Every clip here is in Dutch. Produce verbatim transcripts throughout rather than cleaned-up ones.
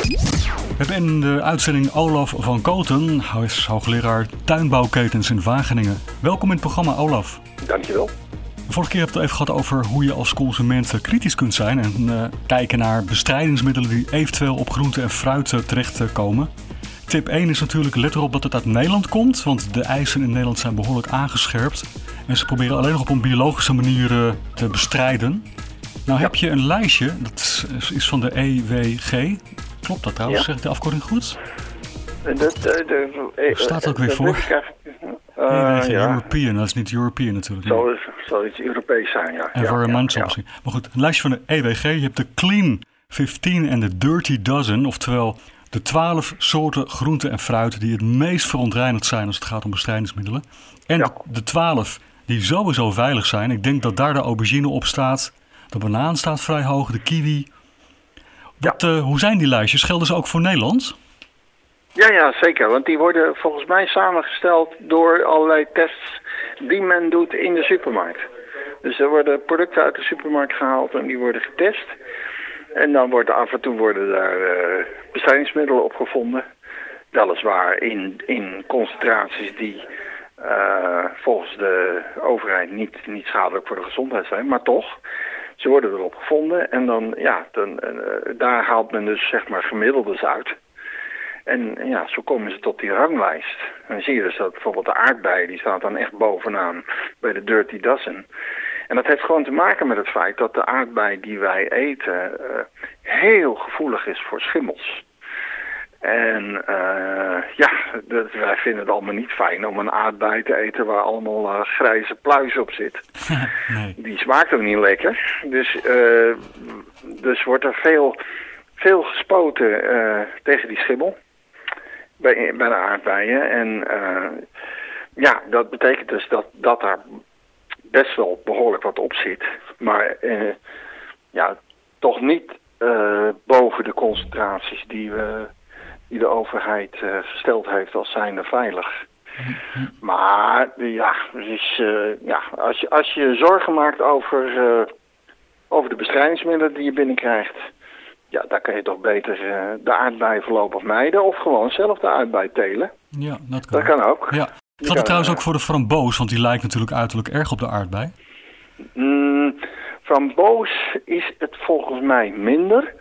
We hebben in de uitzending Olaf van Koten. Hij is hoogleraar tuinbouwketens in Wageningen. Welkom in het programma, Olaf. Dankjewel. De vorige keer hebben we het even gehad over hoe je als consument kritisch kunt zijn en uh, kijken naar bestrijdingsmiddelen die eventueel op groente en fruit uh, terechtkomen. Tip één is natuurlijk, let erop dat het uit Nederland komt, want de eisen in Nederland zijn behoorlijk aangescherpt. En ze proberen alleen nog op een biologische manier uh, te bestrijden. Nou heb je een lijstje, dat is van de E W G. Klopt dat trouwens? Ja. Zeg ik de afkorting goed? De, de, de, de, staat ook weer voor. Uh, E W G, ja. European, dat is niet European natuurlijk. Zal, zal iets Europees zijn, ja. Environmental ja, ja, misschien. Maar goed, een lijstje van de E W G. Je hebt de Clean vijftien en de Dirty Dozen, oftewel de twaalf soorten groente en fruit die het meest verontreinigd zijn als het gaat om bestrijdingsmiddelen. En ja. de twaalf die sowieso veilig zijn. Ik denk dat daar de aubergine op staat. De banaan staat vrij hoog, de kiwi. Wat, ja. uh, hoe zijn die lijstjes? Gelden ze ook voor Nederland? Ja, ja, zeker. Want die worden volgens mij samengesteld door allerlei tests die men doet in de supermarkt. Dus er worden producten uit de supermarkt gehaald en die worden getest. En dan wordt af en toe worden daar uh, bestrijdingsmiddelen op gevonden. Weliswaar in, in concentraties die uh, volgens de overheid niet, niet schadelijk voor de gezondheid zijn, maar toch. Ze worden erop gevonden en dan, ja, dan, uh, daar haalt men dus zeg maar gemiddeldes uit. En ja, zo komen ze tot die ranglijst. En dan zie je dus dat bijvoorbeeld de aardbei, die staat dan echt bovenaan bij de Dirty Dozen. En dat heeft gewoon te maken met het feit dat de aardbei die wij eten uh, heel gevoelig is voor schimmels. En uh, ja, dat, wij vinden het allemaal niet fijn om een aardbei te eten waar allemaal uh, grijze pluis op zit. Nee. Die smaakt ook niet lekker. Dus, uh, dus wordt er veel, veel gespoten uh, tegen die schimmel bij, bij de aardbeien. En uh, ja, dat betekent dus dat, dat daar best wel behoorlijk wat op zit. Maar uh, ja, toch niet uh, boven de concentraties die we... die de overheid uh, gesteld heeft als zijnde veilig. Maar ja, dus, uh, ja als, je, als je zorgen maakt over, uh, over de bestrijdingsmiddelen die je binnenkrijgt, ja, dan kan je toch beter uh, de aardbei voorlopig mijden of gewoon zelf de aardbei telen. Ja, dat kan, dat kan ook. Ja. Gaat het trouwens ook voor de framboos, want die lijkt natuurlijk uiterlijk erg op de aardbei? Mm, framboos is het volgens mij minder,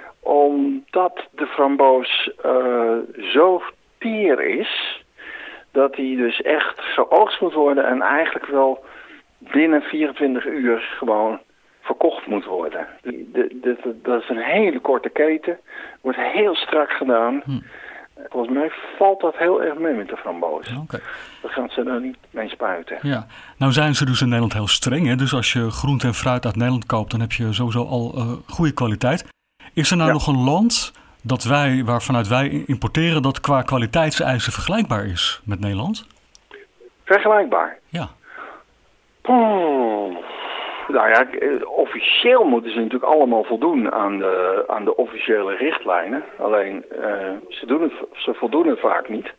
omdat de framboos uh, zo teer is, dat hij dus echt geoogst moet worden en eigenlijk wel binnen vierentwintig uur gewoon verkocht moet worden. De, de, de, dat is een hele korte keten, wordt heel strak gedaan. Hm. Volgens mij valt dat heel erg mee met de framboos. Okay. Dan gaan ze er niet mee spuiten. Ja. Nou zijn ze dus in Nederland heel streng, hè? Dus als je groente en fruit uit Nederland koopt, dan heb je sowieso al uh, goede kwaliteit. Is er nou ja. nog een land dat wij, waarvanuit wij importeren dat qua kwaliteitseisen vergelijkbaar is met Nederland? Vergelijkbaar? Ja. Oh. Nou ja, officieel moeten ze natuurlijk allemaal voldoen aan de, aan de officiële richtlijnen. Alleen, uh, ze, doen het, ze voldoen het vaak niet.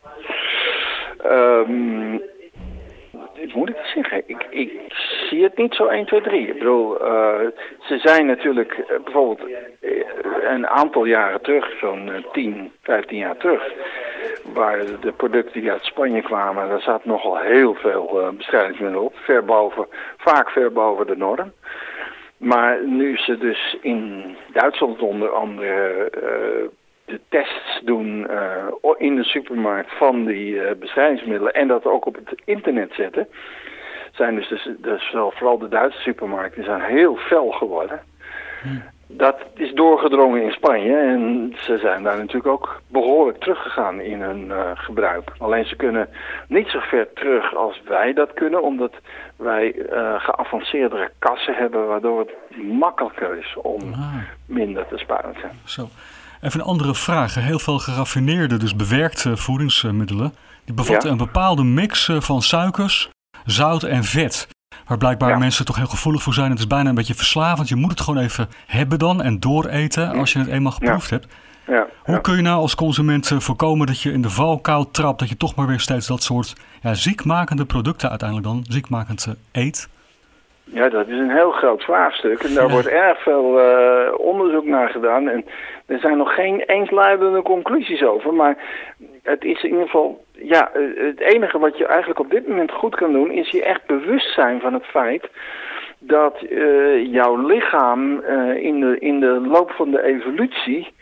Um, Hoe moet ik dat zeggen? Ik, ik zie het niet zo één, twee, drie. Ik bedoel, uh, ze zijn natuurlijk uh, bijvoorbeeld uh, een aantal jaren terug, zo'n uh, tien, vijftien jaar terug, waar de, de producten die uit Spanje kwamen, daar zat nogal heel veel uh, bestrijdingsmiddelen op. Ver boven, vaak ver boven de norm. Maar nu ze dus in Duitsland onder andere uh, de tests doen uh, in de supermarkt van die uh, bestrijdingsmiddelen en dat ook op het internet zetten, zijn dus, dus, dus vooral de Duitse supermarkten zijn heel fel geworden. Hmm. Dat is doorgedrongen in Spanje en ze zijn daar natuurlijk ook behoorlijk teruggegaan in hun uh, gebruik. Alleen ze kunnen niet zo ver terug als wij dat kunnen, omdat wij uh, geavanceerdere kassen hebben, waardoor het makkelijker is om ah. minder te spuiten. Zo. Even een andere vraag. Heel veel geraffineerde, dus bewerkte voedingsmiddelen, die bevatten ja. een bepaalde mix van suikers, zout en vet. Waar blijkbaar ja. mensen toch heel gevoelig voor zijn. Het is bijna een beetje verslavend. Je moet het gewoon even hebben dan en dooreten als je het eenmaal geproefd ja. hebt. Ja. Hoe ja. kun je nou als consument voorkomen dat je in de valkuil trapt, dat je toch maar weer steeds dat soort ja, ziekmakende producten uiteindelijk dan ziekmakend eet? Ja, dat is een heel groot vraagstuk en daar Ja. wordt erg veel uh, onderzoek naar gedaan. En er zijn nog geen eensluidende conclusies over, maar het is in ieder geval... Ja, het enige wat je eigenlijk op dit moment goed kan doen is je echt bewust zijn van het feit dat uh, jouw lichaam uh, in, de, in de loop van de evolutie,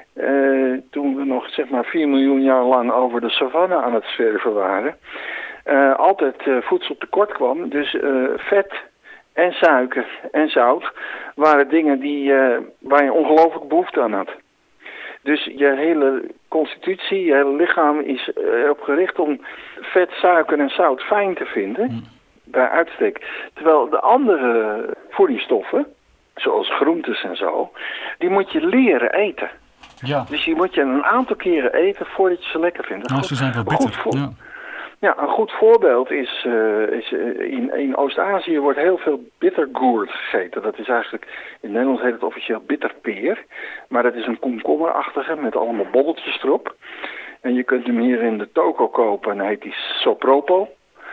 uh, toen we nog zeg maar vier miljoen jaar lang over de savanne aan het zwerven waren, uh, altijd uh, voedsel tekort kwam. Dus uh, vet en suiker en zout waren dingen die, uh, waar je ongelooflijk behoefte aan had. Dus je hele constitutie, je hele lichaam is erop gericht om vet, suiker en zout fijn te vinden, mm. bij uitstek. Terwijl de andere voedingsstoffen, zoals groentes en zo, die moet je leren eten. Ja. Dus die moet je een aantal keren eten voordat je ze lekker vindt. Nou, ze zijn wel bitter. Ja. Ja, een goed voorbeeld is, uh, is uh, in, in Oost-Azië wordt heel veel bittergourd gegeten. Dat is eigenlijk, in Nederland heet het officieel bitterpeer. Maar dat is een komkommerachtige met allemaal bobbeltjes erop. En je kunt hem hier in de toko kopen en heet die sopropo.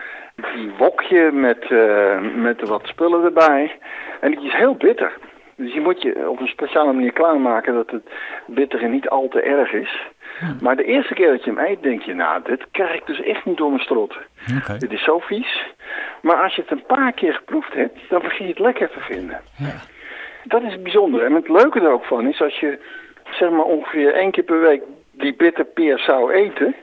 Die wok je met, uh, met wat spullen erbij. En die is heel bitter. Dus je moet je op een speciale manier klaarmaken dat het bittere niet al te erg is. Hmm. Maar de eerste keer dat je hem eet, denk je, nou, dit krijg ik dus echt niet door mijn strot. Okay. Dit is zo vies. Maar als je het een paar keer geproefd hebt, dan begin je het lekker te vinden. Ja. Dat is het bijzondere. En het leuke er ook van is, als je zeg maar ongeveer één keer per week die bitterpeer zou eten,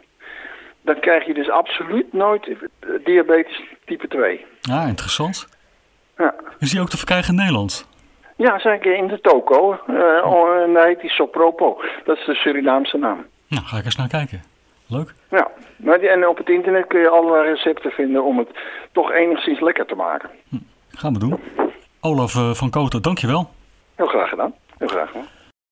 dan krijg je dus absoluut nooit diabetes type twee. Ah, interessant. Ja. Is die ook te verkrijgen in Nederland? Ja, zeker in de toko. Uh, oh, en daar heet die sopropo. Dat is de Surinaamse naam. Nou, ga ik eens naar kijken. Leuk. Ja, maar die, en op het internet kun je allerlei recepten vinden om het toch enigszins lekker te maken. Hm, gaan we doen. Olaf uh, van Koten, dankjewel. Heel graag gedaan. Heel graag gedaan.